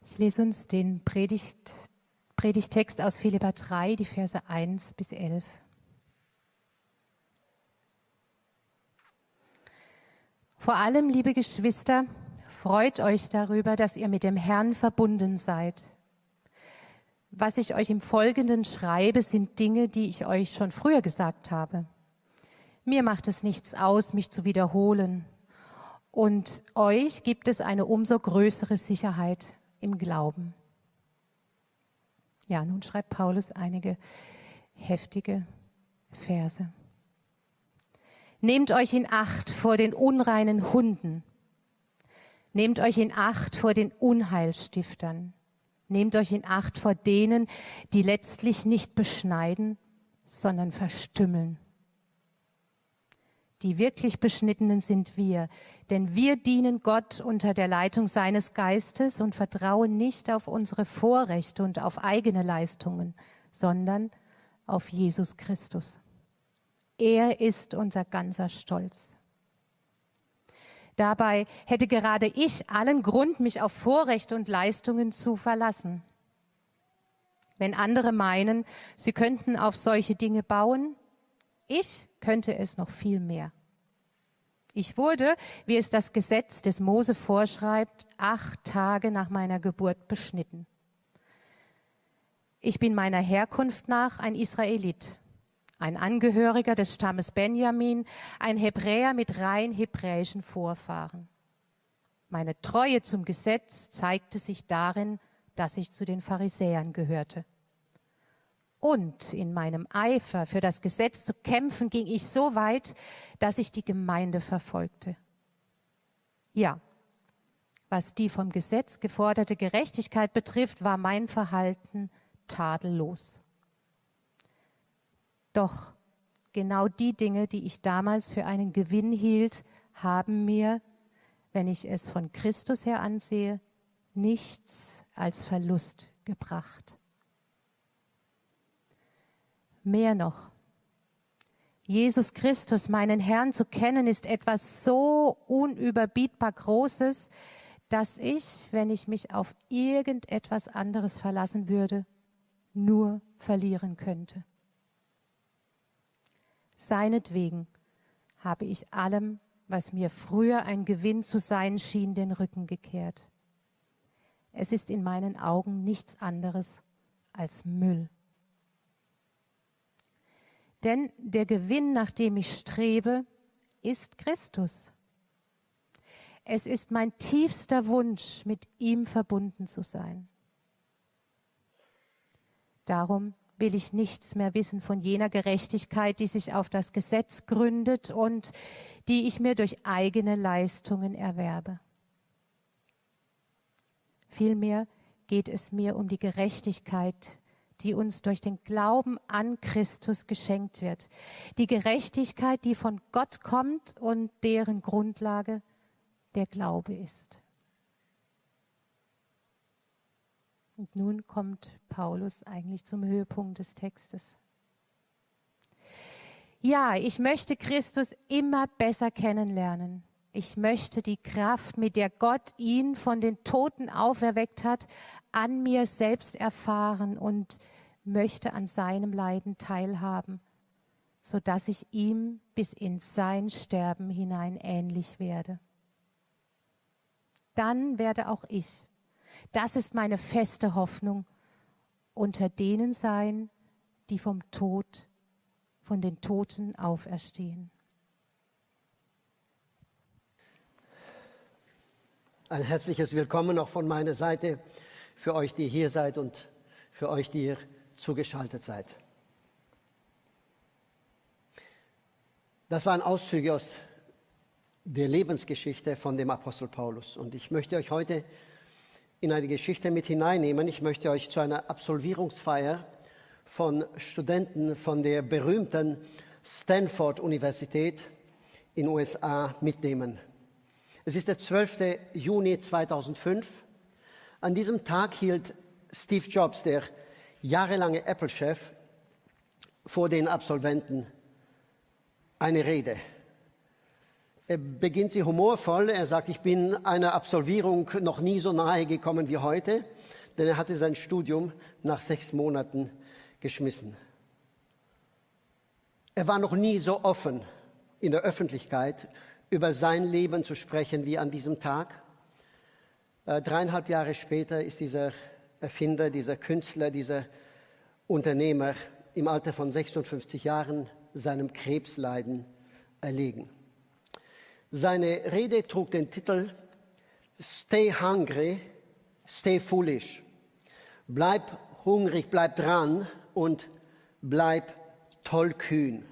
Ich lese uns den Predigttext aus Philipper 3, die Verse 1 bis 11. Vor allem, liebe Geschwister, freut euch darüber, dass ihr mit dem Herrn verbunden seid. Was ich euch im Folgenden schreibe, sind Dinge, die ich euch schon früher gesagt habe. Mir macht es nichts aus, mich zu wiederholen. Und euch gibt es eine umso größere Sicherheit im Glauben. Ja, nun schreibt Paulus einige heftige Verse. Nehmt euch in Acht vor den unreinen Hunden. Nehmt euch in Acht vor den Unheilstiftern. Nehmt euch in Acht vor denen, die letztlich nicht beschneiden, sondern verstümmeln. Die wirklich Beschnittenen sind wir, denn wir dienen Gott unter der Leitung seines Geistes und vertrauen nicht auf unsere Vorrechte und auf eigene Leistungen, sondern auf Jesus Christus. Er ist unser ganzer Stolz. Dabei hätte gerade ich allen Grund, mich auf Vorrechte und Leistungen zu verlassen. Wenn andere meinen, sie könnten auf solche Dinge bauen, ich könnte es noch viel mehr. Ich wurde, wie es das Gesetz des Mose vorschreibt, 8 Tage nach meiner Geburt beschnitten. Ich bin meiner Herkunft nach ein Israelit, ein Angehöriger des Stammes Benjamin, ein Hebräer mit rein hebräischen Vorfahren. Meine Treue zum Gesetz zeigte sich darin, dass ich zu den Pharisäern gehörte. Und in meinem Eifer für das Gesetz zu kämpfen, ging ich so weit, dass ich die Gemeinde verfolgte. Ja, was die vom Gesetz geforderte Gerechtigkeit betrifft, war mein Verhalten tadellos. Doch genau die Dinge, die ich damals für einen Gewinn hielt, haben mir, wenn ich es von Christus her ansehe, nichts als Verlust gebracht. Mehr noch, Jesus Christus, meinen Herrn, zu kennen, ist etwas so unüberbietbar Großes, dass ich, wenn ich mich auf irgendetwas anderes verlassen würde, nur verlieren könnte. Seinetwegen habe ich allem, was mir früher ein Gewinn zu sein schien, den Rücken gekehrt. Es ist in meinen Augen nichts anderes als Müll. Denn der Gewinn, nach dem ich strebe, ist Christus. Es ist mein tiefster Wunsch, mit ihm verbunden zu sein. Darum will ich nichts mehr wissen von jener Gerechtigkeit, die sich auf das Gesetz gründet und die ich mir durch eigene Leistungen erwerbe. Vielmehr geht es mir um die Gerechtigkeit, die uns durch den Glauben an Christus geschenkt wird. Die Gerechtigkeit, die von Gott kommt und deren Grundlage der Glaube ist. Und nun kommt Paulus eigentlich zum Höhepunkt des Textes. Ja, ich möchte Christus immer besser kennenlernen. Ich möchte die Kraft, mit der Gott ihn von den Toten auferweckt hat, an mir selbst erfahren und möchte an seinem Leiden teilhaben, sodass ich ihm bis in sein Sterben hinein ähnlich werde. Dann werde auch ich, das ist meine feste Hoffnung, unter denen sein, die von den Toten auferstehen. Ein herzliches Willkommen auch von meiner Seite für euch, die hier seid und für euch, die ihr zugeschaltet seid. Das waren Auszüge aus der Lebensgeschichte von dem Apostel Paulus. Und ich möchte euch heute in eine Geschichte mit hineinnehmen. Ich möchte euch zu einer Absolvierungsfeier von Studenten von der berühmten Stanford-Universität in den USA mitnehmen. Es ist der 12. Juni 2005. An diesem Tag hielt Steve Jobs, der jahrelange Apple-Chef, vor den Absolventen eine Rede. Er beginnt sie humorvoll. Er sagt, ich bin einer Absolvierung noch nie so nahe gekommen wie heute, denn er hatte sein Studium nach 6 Monaten geschmissen. Er war noch nie so offen in der Öffentlichkeit über sein Leben zu sprechen wie an diesem Tag. 3,5 Jahre später ist dieser Erfinder, dieser Künstler, dieser Unternehmer im Alter von 56 Jahren seinem Krebsleiden erlegen. Seine Rede trug den Titel Stay hungry, stay foolish. Bleib hungrig, bleib dran und bleib tollkühn.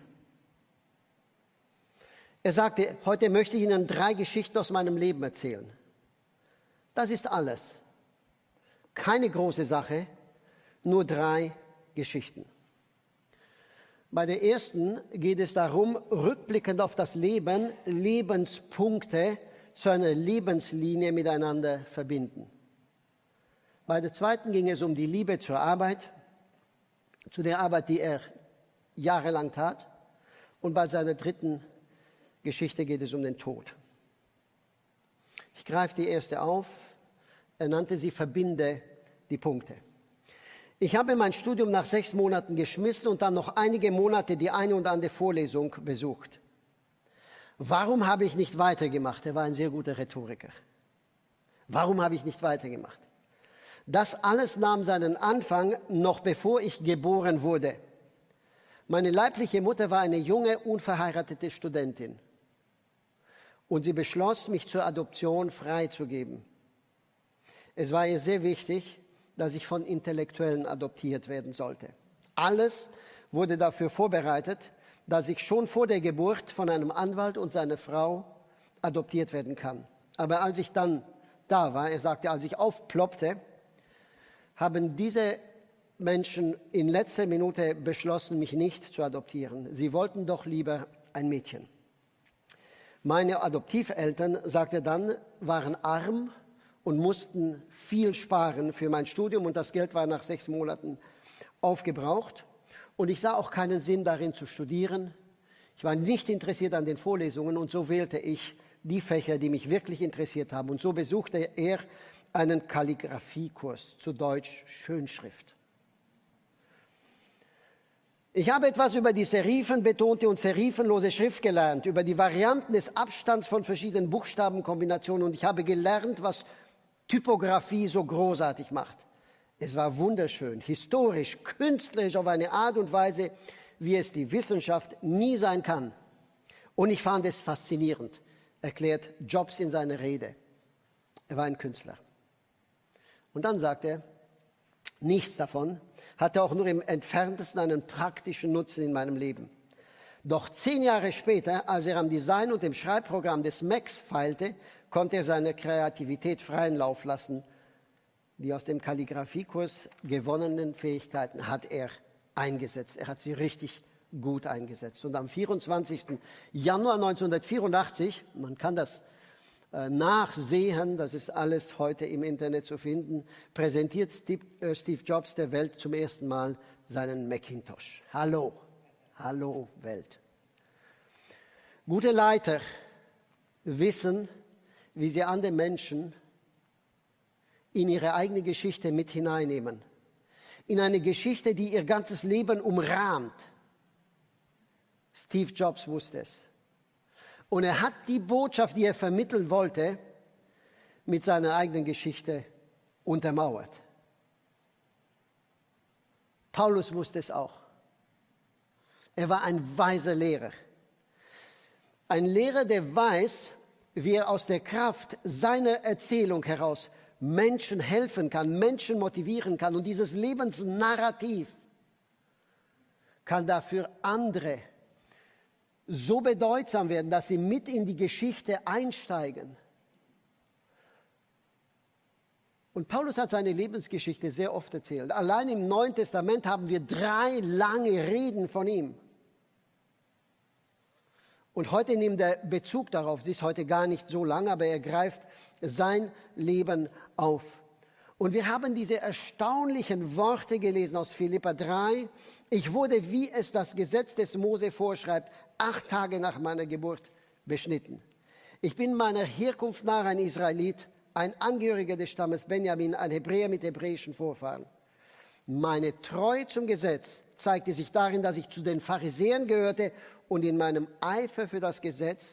Er sagte, heute möchte ich Ihnen 3 Geschichten aus meinem Leben erzählen. Das ist alles. Keine große Sache, nur 3 Geschichten. Bei der ersten geht es darum, rückblickend auf das Leben, Lebenspunkte zu einer Lebenslinie miteinander verbinden. Bei der zweiten ging es um die Liebe zur Arbeit, zu der Arbeit, die er jahrelang tat. Und bei seiner dritten Geschichte geht es um den Tod. Ich greife die erste auf. Er nannte sie Verbinde die Punkte. Ich habe mein Studium nach 6 Monaten geschmissen und dann noch einige Monate die eine und andere Vorlesung besucht. Warum habe ich nicht weitergemacht? Er war ein sehr guter Rhetoriker. Warum habe ich nicht weitergemacht? Das alles nahm seinen Anfang, noch bevor ich geboren wurde. Meine leibliche Mutter war eine junge, unverheiratete Studentin. Und sie beschloss, mich zur Adoption freizugeben. Es war ihr sehr wichtig, dass ich von Intellektuellen adoptiert werden sollte. Alles wurde dafür vorbereitet, dass ich schon vor der Geburt von einem Anwalt und seiner Frau adoptiert werden kann. Aber als ich dann da war, er sagte, als ich aufploppte, haben diese Menschen in letzter Minute beschlossen, mich nicht zu adoptieren. Sie wollten doch lieber ein Mädchen. Meine Adoptiveltern, sagte dann, waren arm und mussten viel sparen für mein Studium und das Geld war nach 6 Monaten aufgebraucht. Und ich sah auch keinen Sinn darin zu studieren. Ich war nicht interessiert an den Vorlesungen und so wählte ich die Fächer, die mich wirklich interessiert haben. Und so besuchte er einen Kalligrafiekurs, zu Deutsch Schönschrift. Ich habe etwas über die serifenbetonte und serifenlose Schrift gelernt, über die Varianten des Abstands von verschiedenen Buchstabenkombinationen und ich habe gelernt, was Typografie so großartig macht. Es war wunderschön, historisch, künstlerisch auf eine Art und Weise, wie es die Wissenschaft nie sein kann. Und ich fand es faszinierend, erklärt Jobs in seiner Rede. Er war ein Künstler. Und dann sagt er, nichts davon hatte auch nur im entferntesten einen praktischen Nutzen in meinem Leben. Doch 10 Jahre später, als er am Design und dem Schreibprogramm des Macs feilte, konnte er seine Kreativität freien Lauf lassen. Die aus dem Kalligrafiekurs gewonnenen Fähigkeiten hat er eingesetzt. Er hat sie richtig gut eingesetzt. Und am 24. Januar 1984, man kann das nachsehen, das ist alles heute im Internet zu finden, präsentiert Steve Jobs der Welt zum ersten Mal seinen Macintosh. Hallo, hallo Welt. Gute Leiter wissen, wie sie andere Menschen in ihre eigene Geschichte mit hineinnehmen. In eine Geschichte, die ihr ganzes Leben umrahmt. Steve Jobs wusste es. Und er hat die Botschaft, die er vermitteln wollte, mit seiner eigenen Geschichte untermauert. Paulus wusste es auch. Er war ein weiser Lehrer. Ein Lehrer, der weiß, wie er aus der Kraft seiner Erzählung heraus Menschen helfen kann, Menschen motivieren kann. Und dieses Lebensnarrativ kann dafür andere so bedeutsam werden, dass sie mit in die Geschichte einsteigen. Und Paulus hat seine Lebensgeschichte sehr oft erzählt. Allein im Neuen Testament haben wir 3 lange Reden von ihm. Und heute nimmt er Bezug darauf. Sie ist heute gar nicht so lang, aber er greift sein Leben auf. Und wir haben diese erstaunlichen Worte gelesen aus Philipper 3. Ich wurde, wie es das Gesetz des Mose vorschreibt, 8 Tage nach meiner Geburt beschnitten. Ich bin meiner Herkunft nach ein Israelit, ein Angehöriger des Stammes Benjamin, ein Hebräer mit hebräischen Vorfahren. Meine Treue zum Gesetz zeigte sich darin, dass ich zu den Pharisäern gehörte und in meinem Eifer für das Gesetz,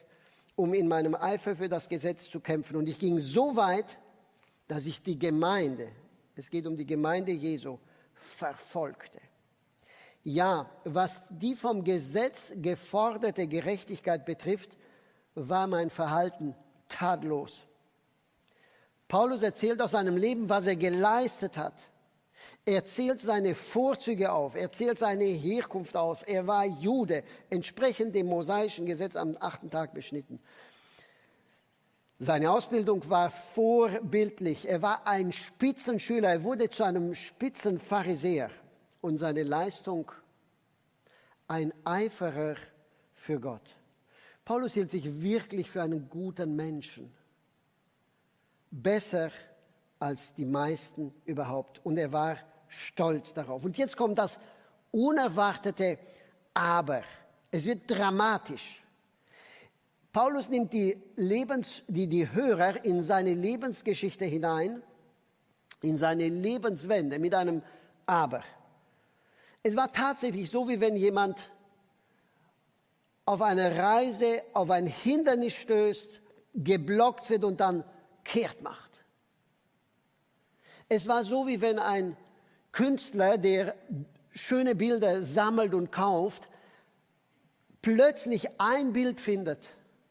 zu kämpfen. Und ich ging so weit, dass ich die Gemeinde, es geht um die Gemeinde Jesu, verfolgte. Ja, was die vom Gesetz geforderte Gerechtigkeit betrifft, war mein Verhalten tadellos. Paulus erzählt aus seinem Leben, was er geleistet hat. Er zählt seine Vorzüge auf, er zählt seine Herkunft auf. Er war Jude, entsprechend dem mosaischen Gesetz am 8. Tag beschnitten. Seine Ausbildung war vorbildlich. Er war ein Spitzenschüler, er wurde zu einem Spitzenpharisäer. Und seine Leistung, ein Eiferer für Gott. Paulus hielt sich wirklich für einen guten Menschen. Besser als die meisten überhaupt. Und er war stolz darauf. Und jetzt kommt das unerwartete Aber. Es wird dramatisch. Paulus nimmt die Hörer in seine Lebensgeschichte hinein, in seine Lebenswende mit einem Aber. Es war tatsächlich so, wie wenn jemand auf einer Reise auf ein Hindernis stößt, geblockt wird und dann kehrt macht. Es war so, wie wenn ein Künstler, der schöne Bilder sammelt und kauft, plötzlich ein Bild findet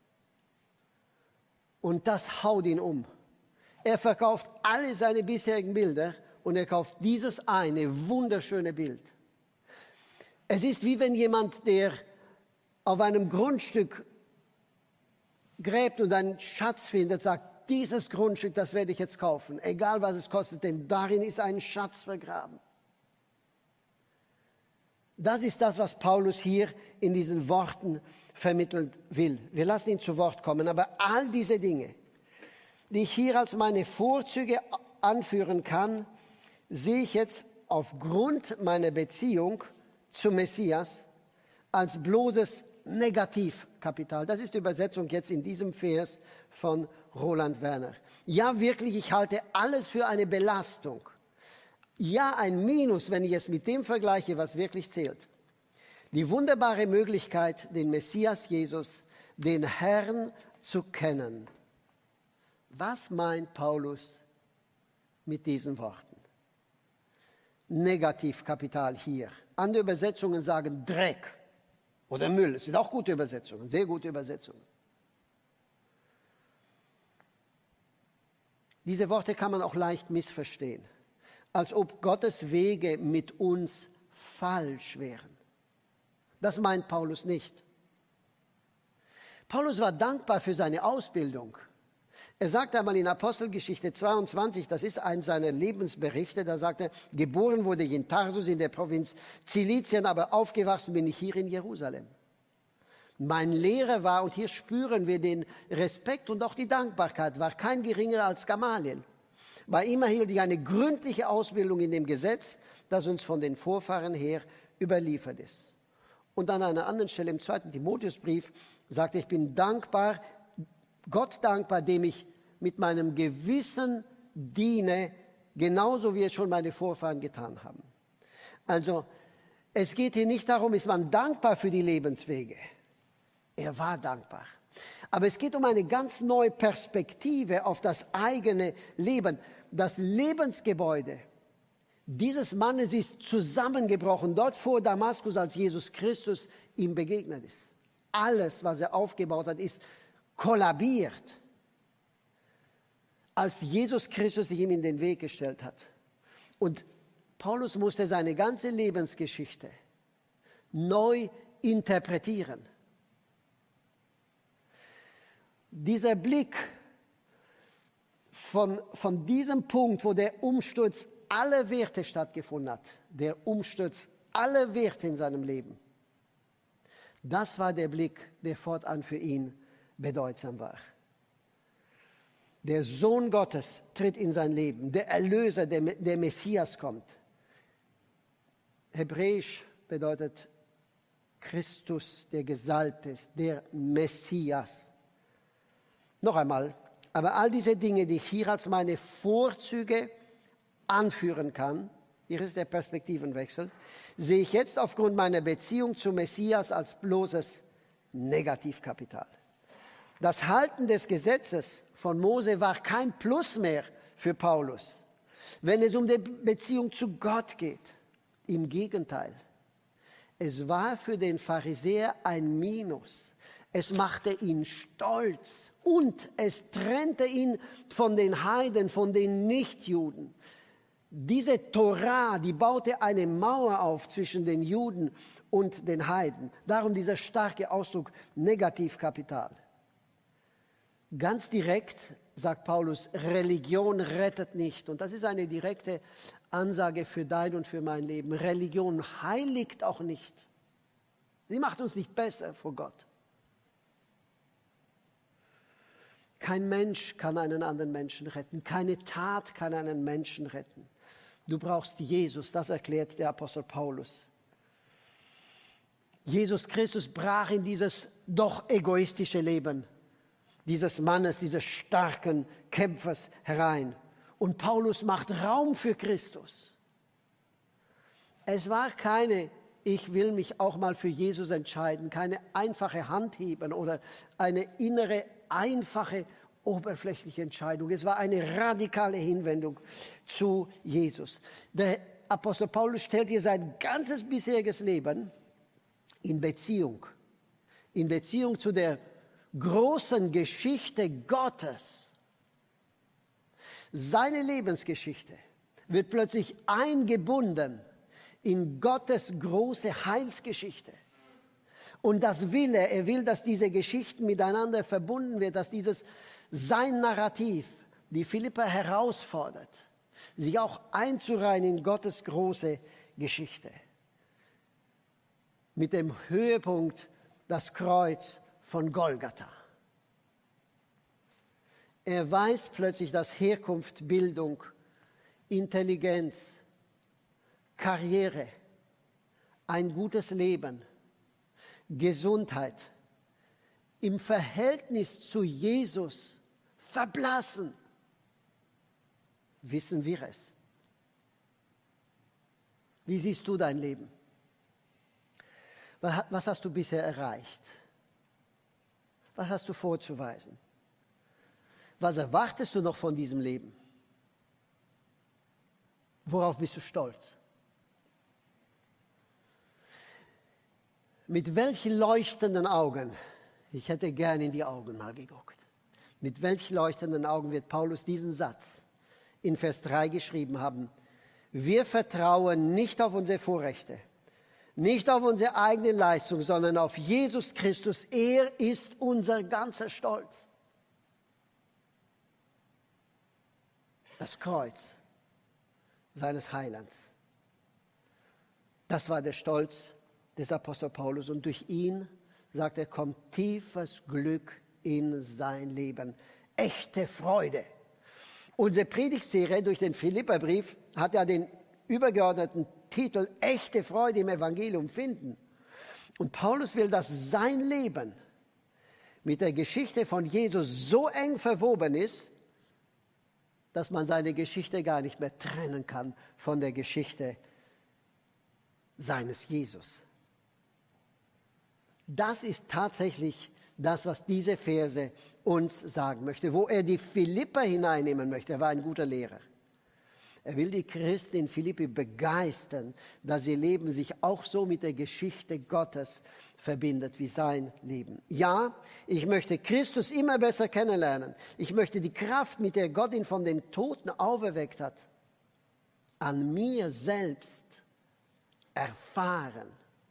und das haut ihn um. Er verkauft alle seine bisherigen Bilder und er kauft dieses eine wunderschöne Bild. Es ist wie wenn jemand, der auf einem Grundstück gräbt und einen Schatz findet, sagt, dieses Grundstück, das werde ich jetzt kaufen, egal was es kostet, denn darin ist ein Schatz vergraben. Das ist das, was Paulus hier in diesen Worten vermitteln will. Wir lassen ihn zu Wort kommen, aber all diese Dinge, die ich hier als meine Vorzüge anführen kann, sehe ich jetzt aufgrund meiner Beziehung zum Messias als bloßes Negativkapital. Das ist die Übersetzung jetzt in diesem Vers von Roland Werner. Ja, wirklich, ich halte alles für eine Belastung. Ja, ein Minus, wenn ich es mit dem vergleiche, was wirklich zählt. Die wunderbare Möglichkeit, den Messias Jesus, den Herrn zu kennen. Was meint Paulus mit diesen Worten? Negativkapital hier. Andere Übersetzungen sagen Dreck oder Müll. Es sind auch gute Übersetzungen, sehr gute Übersetzungen. Diese Worte kann man auch leicht missverstehen, als ob Gottes Wege mit uns falsch wären. Das meint Paulus nicht. Paulus war dankbar für seine Ausbildung. Er sagt einmal in Apostelgeschichte 22, das ist ein seiner Lebensberichte, da sagt er, geboren wurde ich in Tarsus in der Provinz Zilizien, aber aufgewachsen bin ich hier in Jerusalem. Mein Lehrer war, und hier spüren wir den Respekt und auch die Dankbarkeit, war kein geringerer als Gamaliel. Bei ihm erhielt ich eine gründliche Ausbildung in dem Gesetz, das uns von den Vorfahren her überliefert ist. Und an einer anderen Stelle im 2. Timotheusbrief sagt er, ich bin dankbar, Gott dankbar, dem ich mit meinem Gewissen diene, genauso wie es schon meine Vorfahren getan haben. Also es geht hier nicht darum, ist man dankbar für die Lebenswege. Er war dankbar. Aber es geht um eine ganz neue Perspektive auf das eigene Leben. Das Lebensgebäude dieses Mannes ist zusammengebrochen, dort vor Damaskus, als Jesus Christus ihm begegnet ist. Alles, was er aufgebaut hat, ist kollabiert, als Jesus Christus sich ihm in den Weg gestellt hat. Und Paulus musste seine ganze Lebensgeschichte neu interpretieren. Dieser Blick von diesem Punkt, wo der Umsturz aller Werte stattgefunden hat, der Umsturz aller Werte in seinem Leben, das war der Blick, der fortan für ihn bedeutsam war. Der Sohn Gottes tritt in sein Leben, der Erlöser, der Messias kommt. Hebräisch bedeutet Christus, der Gesalbte ist, der Messias. Noch einmal, aber all diese Dinge, die ich hier als meine Vorzüge anführen kann, hier ist der Perspektivenwechsel, sehe ich jetzt aufgrund meiner Beziehung zum Messias als bloßes Negativkapital. Das Halten des Gesetzes von Mose war kein Plus mehr für Paulus, wenn es um die Beziehung zu Gott geht. Im Gegenteil, es war für den Pharisäer ein Minus. Es machte ihn stolz und es trennte ihn von den Heiden, von den Nichtjuden. Diese Torah, die baute eine Mauer auf zwischen den Juden und den Heiden. Darum dieser starke Ausdruck Negativkapital. Ganz direkt sagt Paulus, Religion rettet nicht. Und das ist eine direkte Ansage für dein und für mein Leben. Religion heiligt auch nicht. Sie macht uns nicht besser vor Gott. Kein Mensch kann einen anderen Menschen retten. Keine Tat kann einen Menschen retten. Du brauchst Jesus, das erklärt der Apostel Paulus. Jesus Christus brach in dieses doch egoistische Leben dieses Mannes, dieses starken Kämpfers herein. Und Paulus macht Raum für Christus. Es war keine, ich will mich auch mal für Jesus entscheiden, keine einfache Handheben oder eine innere, einfache, oberflächliche Entscheidung. Es war eine radikale Hinwendung zu Jesus. Der Apostel Paulus stellt hier sein ganzes bisheriges Leben in Beziehung zu der großen Geschichte Gottes. Seine Lebensgeschichte wird plötzlich eingebunden in Gottes große Heilsgeschichte. Und das will er will, dass diese Geschichten miteinander verbunden werden, dass sein Narrativ die Philipper herausfordert, sich auch einzureihen in Gottes große Geschichte. Mit dem Höhepunkt das Kreuz von Golgatha. Er weiß plötzlich, dass Herkunft, Bildung, Intelligenz, Karriere, ein gutes Leben, Gesundheit im Verhältnis zu Jesus verblassen. Wissen wir es? Wie siehst du dein Leben? Was hast du bisher erreicht? Was hast du vorzuweisen? Was erwartest du noch von diesem Leben? Worauf bist du stolz? Mit welchen leuchtenden Augen, ich hätte gerne in die Augen mal geguckt, mit welchen leuchtenden Augen wird Paulus diesen Satz in Vers 3 geschrieben haben? Wir vertrauen nicht auf unsere Vorrechte, nicht auf unsere eigene Leistung, sondern auf Jesus Christus. Er ist unser ganzer Stolz. Das Kreuz seines Heilands. Das war der Stolz des Apostel Paulus. Und durch ihn, sagt er, kommt tiefes Glück in sein Leben. Echte Freude. Unsere Predigtserie durch den Philipperbrief hat ja den übergeordneten Titel Echte Freude im Evangelium finden. Und Paulus will, dass sein Leben mit der Geschichte von Jesus so eng verwoben ist, dass man seine Geschichte gar nicht mehr trennen kann von der Geschichte seines Jesus. Das ist tatsächlich das, was diese Verse uns sagen möchte, wo er die Philipper hineinnehmen möchte. Er war ein guter Lehrer. Er will die Christen in Philippi begeistern, dass ihr Leben sich auch so mit der Geschichte Gottes verbindet wie sein Leben. Ja, ich möchte Christus immer besser kennenlernen. Ich möchte die Kraft, mit der Gott ihn von den Toten auferweckt hat, an mir selbst erfahren.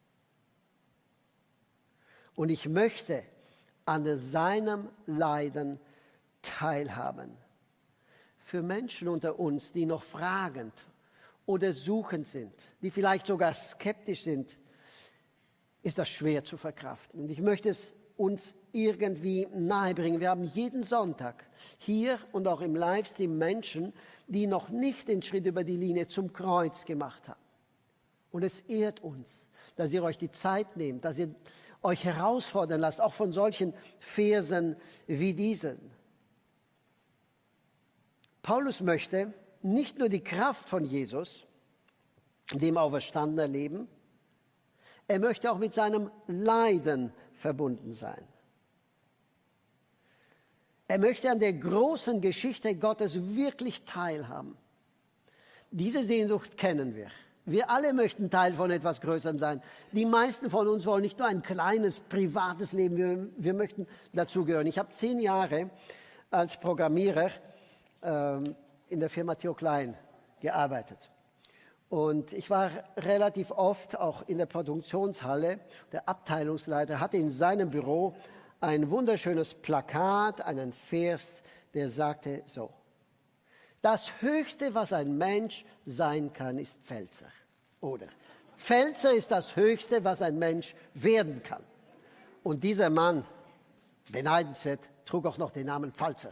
Und ich möchte an seinem Leiden teilhaben. Für Menschen unter uns, die noch fragend oder suchend sind, die vielleicht sogar skeptisch sind, ist das schwer zu verkraften. Und ich möchte es uns irgendwie nahebringen. Wir haben jeden Sonntag hier und auch im Livestream Menschen, die noch nicht den Schritt über die Linie zum Kreuz gemacht haben. Und es ehrt uns, dass ihr euch die Zeit nehmt, dass ihr euch herausfordern lasst, auch von solchen Versen wie diesen. Paulus möchte nicht nur die Kraft von Jesus, dem Auferstandenen, erleben, er möchte auch mit seinem Leiden verbunden sein. Er möchte an der großen Geschichte Gottes wirklich teilhaben. Diese Sehnsucht kennen wir. Wir alle möchten Teil von etwas Größerem sein. Die meisten von uns wollen nicht nur ein kleines, privates Leben, wir möchten dazugehören. Ich habe 10 Jahre als Programmierer in der Firma Theo Klein gearbeitet. Und ich war relativ oft auch in der Produktionshalle. Der Abteilungsleiter hatte in seinem Büro ein wunderschönes Plakat, einen Vers, der sagte so: Das Höchste, was ein Mensch sein kann, ist Pfälzer. Oder Pfälzer ist das Höchste, was ein Mensch werden kann. Und dieser Mann, beneidenswert, trug auch noch den Namen Pfalzer.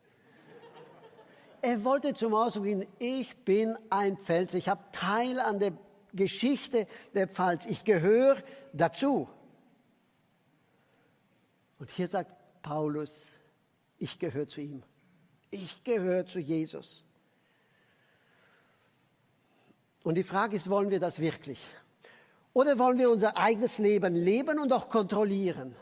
Er wollte zum Ausdruck bringen, ich bin ein Pfälzer, ich habe Teil an der Geschichte der Pfalz, ich gehöre dazu. Und hier sagt Paulus, ich gehöre zu ihm. Ich gehöre zu Jesus. Und die Frage ist, wollen wir das wirklich? Oder wollen wir unser eigenes Leben leben und auch kontrollieren?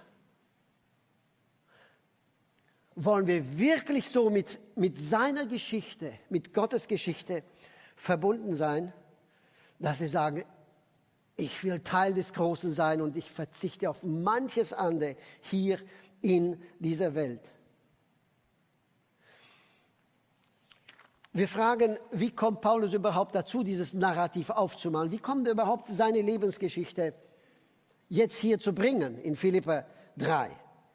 Wollen wir wirklich so mit seiner Geschichte, mit Gottes Geschichte verbunden sein, dass wir sagen, ich will Teil des Großen sein und ich verzichte auf manches andere hier in dieser Welt. Wir fragen, wie kommt Paulus überhaupt dazu, dieses Narrativ aufzumalen? Wie kommt er überhaupt, seine Lebensgeschichte jetzt hier zu bringen in Philipper 3?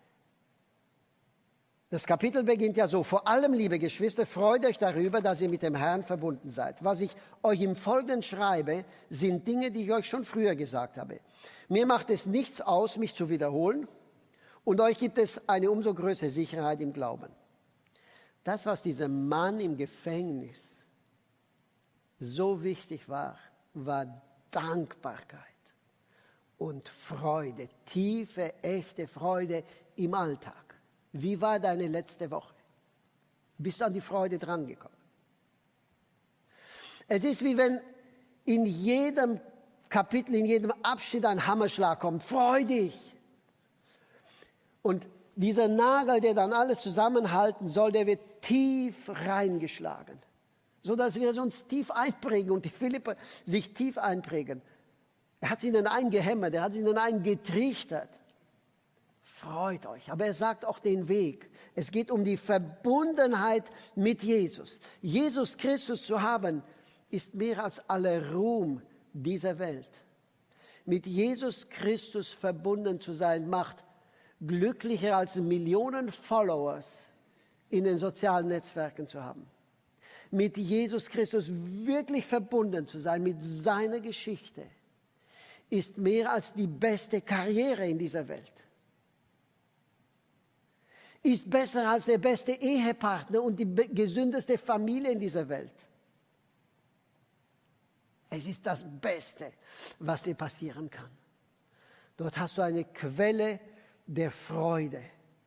Das Kapitel beginnt ja so: Vor allem, liebe Geschwister, freut euch darüber, dass ihr mit dem Herrn verbunden seid. Was ich euch im Folgenden schreibe, sind Dinge, die ich euch schon früher gesagt habe. Mir macht es nichts aus, mich zu wiederholen, und euch gibt es eine umso größere Sicherheit im Glauben. Das, was diesem Mann im Gefängnis so wichtig war, war Dankbarkeit und Freude, tiefe, echte Freude im Alltag. Wie war deine letzte Woche? Bist du an die Freude drangekommen? Es ist wie wenn in jedem Kapitel, in jedem Abschnitt ein Hammerschlag kommt. Freu dich! Und dieser Nagel, der dann alles zusammenhalten soll, der wird tief reingeschlagen, sodass wir es uns tief einprägen und die Philipper sich tief einprägen. Er hat es ihnen eingehämmert, er hat es ihnen eingetrichtert. Freut euch. Aber er sagt auch den Weg. Es geht um die Verbundenheit mit Jesus. Jesus Christus zu haben, ist mehr als aller Ruhm dieser Welt. Mit Jesus Christus verbunden zu sein, macht glücklicher als Millionen Followers in den sozialen Netzwerken zu haben. Mit Jesus Christus wirklich verbunden zu sein, mit seiner Geschichte, ist mehr als die beste Karriere in dieser Welt. Ist besser als der beste Ehepartner und die gesündeste Familie in dieser Welt. Es ist das Beste, was dir passieren kann. Dort hast du eine Quelle der Freude.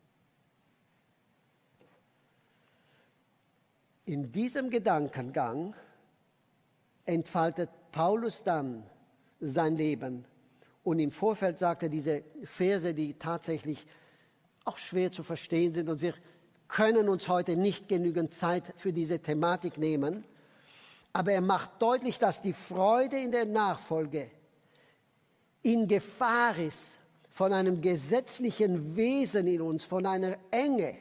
In diesem Gedankengang entfaltet Paulus dann sein Leben. Und im Vorfeld sagt er diese Verse, die tatsächlich auch schwer zu verstehen sind. Und wir können uns heute nicht genügend Zeit für diese Thematik nehmen. Aber er macht deutlich, dass die Freude in der Nachfolge in Gefahr ist von einem gesetzlichen Wesen in uns, von einer Enge.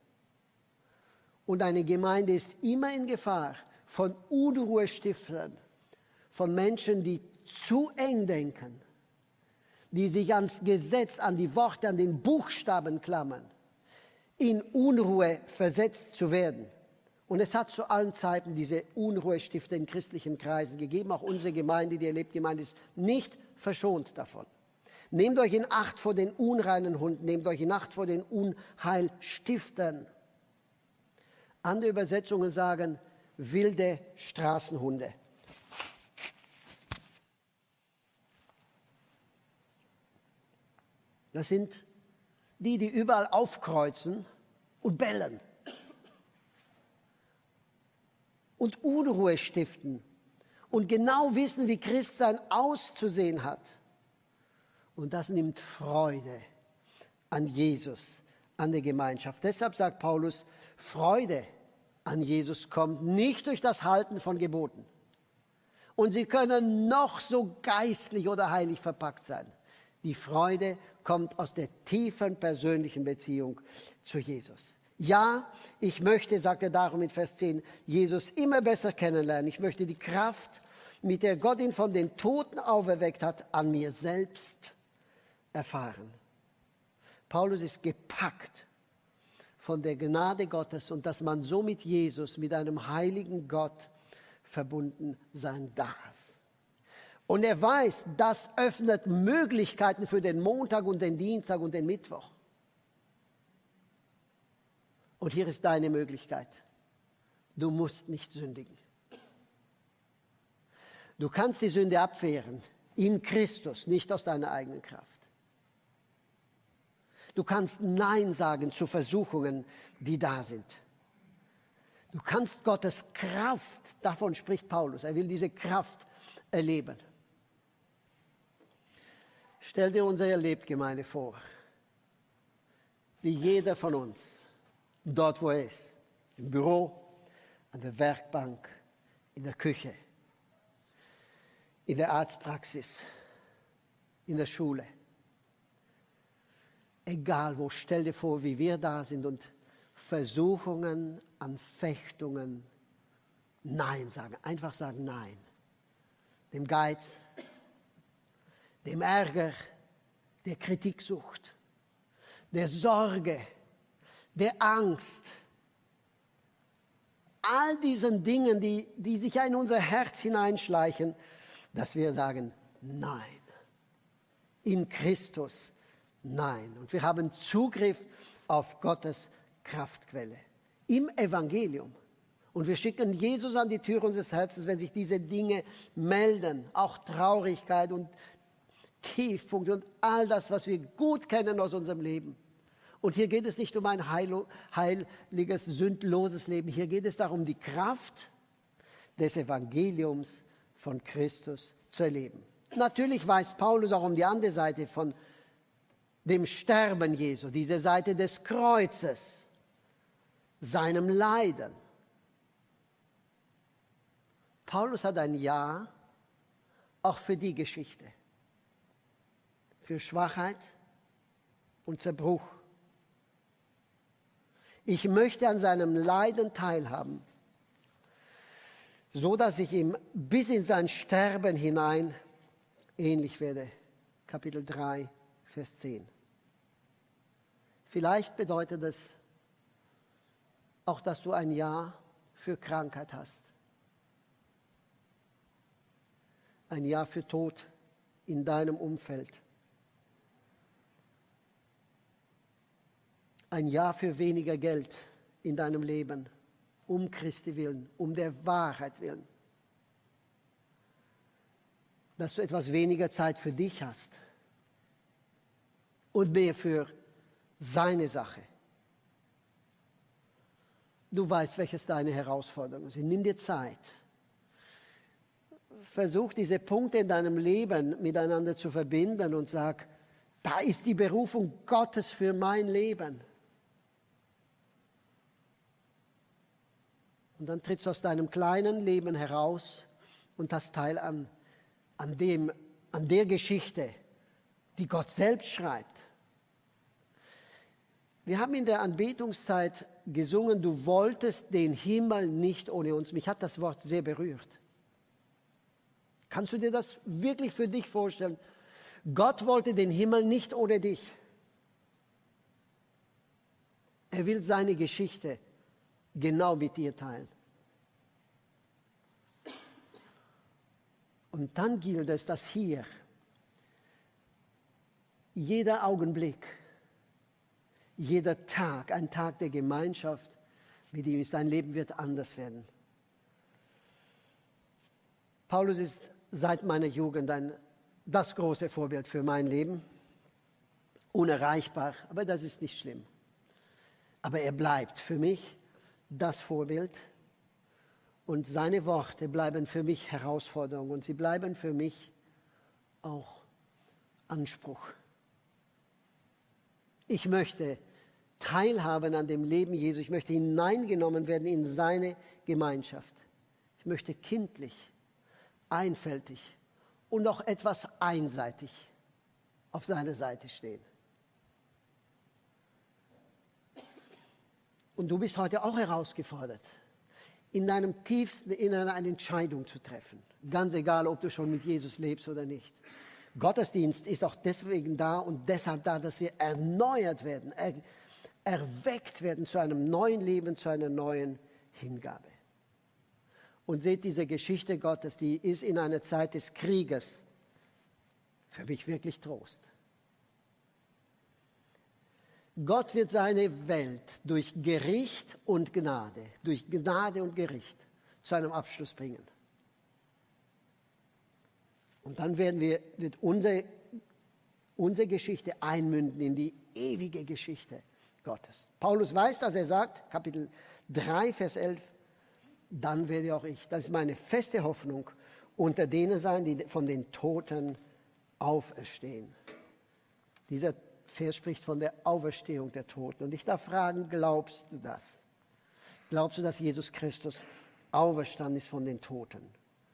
Und eine Gemeinde ist immer in Gefahr von Unruhestiftern, von Menschen, die zu eng denken, die sich ans Gesetz, an die Worte, an den Buchstaben klammern, in Unruhe versetzt zu werden. Und es hat zu allen Zeiten diese Unruhestifter in christlichen Kreisen gegeben. Auch unsere Gemeinde, die Erlebt-Gemeinde, ist nicht verschont davon. Nehmt euch in Acht vor den unreinen Hunden, nehmt euch in Acht vor den Unheilstiftern. Andere Übersetzungen sagen wilde Straßenhunde. Das sind die, die überall aufkreuzen und bellen. und Unruhe stiften und genau wissen, wie Christsein auszusehen hat. Und das nimmt Freude an Jesus, an der Gemeinschaft. Deshalb sagt Paulus, Freude an Jesus kommt nicht durch das Halten von Geboten. Und sie können noch so geistlich oder heilig verpackt sein. Die Freude kommt aus der tiefen persönlichen Beziehung zu Jesus. Ja, ich möchte, sagt er darum in Vers 10, Jesus immer besser kennenlernen. Ich möchte die Kraft, mit der Gott ihn von den Toten auferweckt hat, an mir selbst erfahren. Paulus ist gepackt von der Gnade Gottes und dass man so mit Jesus, mit einem heiligen Gott verbunden sein darf. Und er weiß, das öffnet Möglichkeiten für den Montag und den Dienstag und den Mittwoch. Und hier ist deine Möglichkeit. Du musst nicht sündigen. Du kannst die Sünde abwehren in Christus, nicht aus deiner eigenen Kraft. Du kannst Nein sagen zu Versuchungen, die da sind. Du kannst Gottes Kraft, davon spricht Paulus, er will diese Kraft erleben. Stell dir unsere Lebgemeinde vor, wie jeder von uns, dort wo er ist, im Büro, an der Werkbank, in der Küche, in der Arztpraxis, in der Schule. Egal wo, stell dir vor, wie wir da sind und Versuchungen, Anfechtungen, Nein sagen. Einfach sagen Nein. Dem Geiz, dem Ärger, der Kritiksucht, der Sorge, der Angst. All diesen Dingen, die sich in unser Herz hineinschleichen, dass wir sagen Nein. In Christus Nein. Und wir haben Zugriff auf Gottes Kraftquelle im Evangelium. Und wir schicken Jesus an die Tür unseres Herzens, wenn sich diese Dinge melden, auch Traurigkeit und Tiefpunkte und all das, was wir gut kennen aus unserem Leben. Und hier geht es nicht um ein heiliges, sündloses Leben. Hier geht es darum, die Kraft des Evangeliums von Christus zu erleben. Natürlich weiß Paulus auch um die andere Seite von dem Sterben Jesu, diese Seite des Kreuzes, seinem Leiden. Paulus hat ein Ja auch für die Geschichte, für Schwachheit und Zerbruch. Ich möchte an seinem Leiden teilhaben, so dass ich ihm bis in sein Sterben hinein ähnlich werde. Kapitel 3, Vers 10. Vielleicht bedeutet es auch, dass du ein Ja für Krankheit hast. Ein Ja für Tod in deinem Umfeld. Ein Ja für weniger Geld in deinem Leben, um Christi willen, um der Wahrheit willen. Dass du etwas weniger Zeit für dich hast und mehr für seine Sache. Du weißt, welches deine Herausforderungen sind. Nimm dir Zeit. Versuch, diese Punkte in deinem Leben miteinander zu verbinden und sag, da ist die Berufung Gottes für mein Leben. Und dann trittst du aus deinem kleinen Leben heraus und hast teil an der Geschichte, die Gott selbst schreibt. Wir haben in der Anbetungszeit gesungen, du wolltest den Himmel nicht ohne uns. Mich hat das Wort sehr berührt. Kannst du dir das wirklich für dich vorstellen? Gott wollte den Himmel nicht ohne dich. Er will seine Geschichte genau mit dir teilen. Und dann gilt es, dass hier jeder Augenblick, jeder Tag, ein Tag der Gemeinschaft mit ihm ist, dein Leben wird anders werden. Paulus ist seit meiner Jugend das große Vorbild für mein Leben. Unerreichbar, aber das ist nicht schlimm. Aber er bleibt für mich das Vorbild. Und seine Worte bleiben für mich Herausforderung und sie bleiben für mich auch Anspruch. Ich möchte teilhaben an dem Leben Jesu. Ich möchte hineingenommen werden in seine Gemeinschaft. Ich möchte kindlich, einfältig und auch etwas einseitig auf seiner Seite stehen. Und du bist heute auch herausgefordert, in deinem tiefsten Inneren eine Entscheidung zu treffen. Ganz egal, ob du schon mit Jesus lebst oder nicht. Gottesdienst ist auch deswegen da und deshalb da, dass wir erneuert werden, erweckt werden zu einem neuen Leben, zu einer neuen Hingabe. Und seht, diese Geschichte Gottes, die ist in einer Zeit des Krieges für mich wirklich Trost. Gott wird seine Welt durch Gericht und Gnade, durch Gnade und Gericht zu einem Abschluss bringen. Und dann wird unsere Geschichte einmünden in die ewige Geschichte Gottes. Paulus weiß, dass er sagt, Kapitel 3, Vers 11, dann werde auch ich, das ist meine feste Hoffnung, unter denen sein, die von den Toten auferstehen. Dieser Vers spricht von der Auferstehung der Toten. Und ich darf fragen, glaubst du das? Glaubst du, dass Jesus Christus auferstanden ist von den Toten?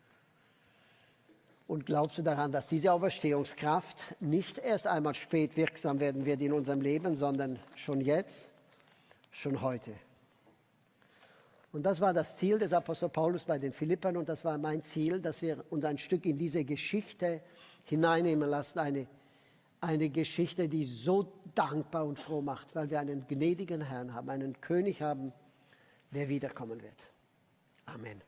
Und glaubst du daran, dass diese Auferstehungskraft nicht erst einmal spät wirksam werden wird in unserem Leben, sondern schon jetzt, schon heute? Und das war das Ziel des Apostel Paulus bei den Philippern und das war mein Ziel, dass wir uns ein Stück in diese Geschichte hineinnehmen lassen, eine Geschichte, die so dankbar und froh macht, weil wir einen gnädigen Herrn haben, einen König haben, der wiederkommen wird. Amen.